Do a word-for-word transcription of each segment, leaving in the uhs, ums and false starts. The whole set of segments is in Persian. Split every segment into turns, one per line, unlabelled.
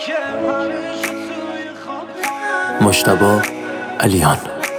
مجتبی علیان.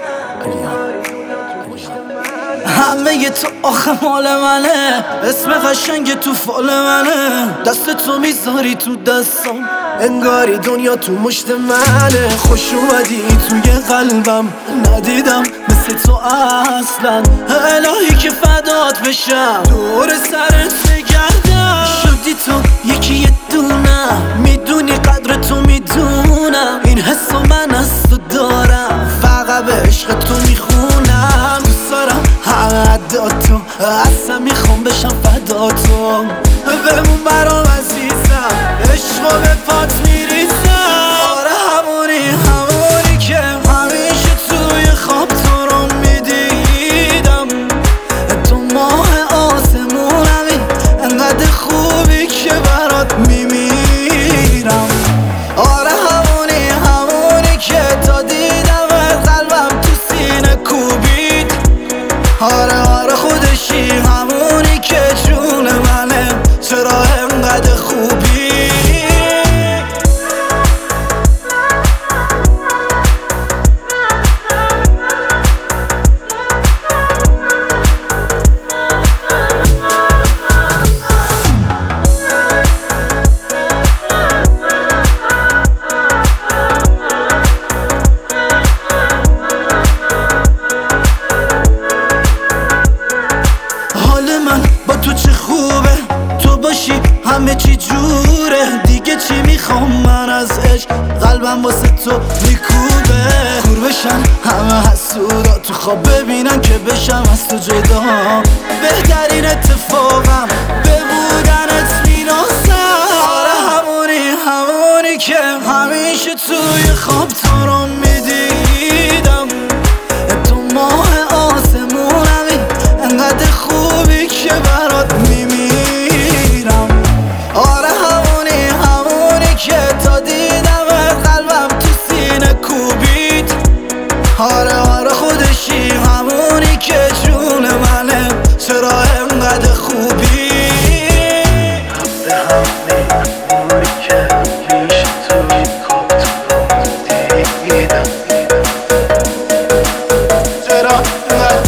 همه تو آخه مال منه، اسم قشنگ تو فال منه، دست تو میذاری تو دستم انگاری دنیا تو مشت منه. خوش اومدی توی قلبم، ندیدم مثل تو اصلا، الهی که فدات بشم دور سرت بگردم. شدی تو یکی یه دونه، میدونی قدر تو میدونم، این حسو من از تو دارم، فقط به عشق تو میخونم. دوست دارم همه عداتو، اصلا میخوام بشم فداتو، بمون برام عزیزم، عشقو به پات میریزم. آره همونی همونی که همیشه توی خواب تو رو میدیدم، تو ماه آسمونمی، انقدر خوبی که برات میمیرم. آره همونی همونی که تا دیدم قلبم تو سینه کوبید. آره آره خودشی همونی که جون منه، چرا انقدر خوبی. با تو چه خوبه تو باشی، همه چی جوره، دیگه چی میخوام من از عشق، قلبم واسه تو میکوبه. کور بشن همه حسودا، تو خواب ببینن که بشم از تو جدا، بهترین اتفاقم به بودنت میناسم. آره همونی همونی که همیشه توی خواب تو رو میدیدم، تو ماه آسمونمی، انقدر خوبی که برات میمیرم. آره همونی همونی که تا دیدم قلبم تو سینه کوبید. آره آره خودشی همونی که جون منه، چرا انقدر خوبی. همونی که همیشه توی خواب تو رو دیدم، چرا انقدر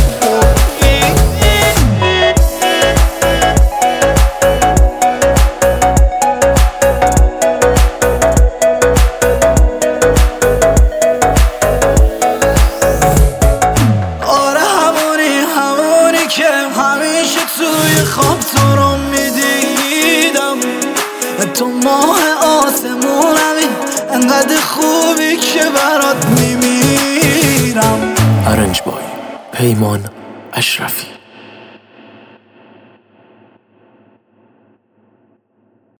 که همیشه توی خواب تو رو میدیدم، تو ماه آسمونمی، انقدر خوبی که برات میمیرم.
ارنج بای پیمان اشرفی.